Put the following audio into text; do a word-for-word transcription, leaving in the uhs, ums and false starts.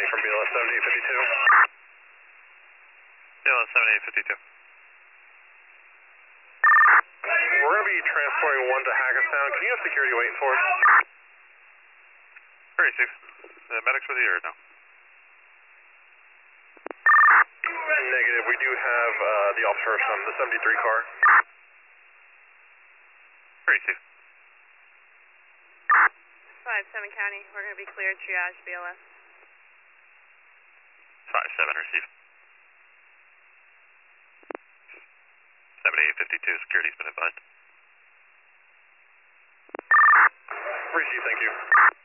County from B L S seventy-eight fifty-two. B L S seventy-eight fifty-two. We're going to be transporting one to Hackettstown. Can you have security waiting for us? Very safe. The medics with you or no? Negative. We do have uh, the officer from the seventy-three car. Very safe. five seven County, we're going to be cleared, triage, B L S. five seven, receive. seventy-eight fifty-two, security's been advised. Receive, thank you.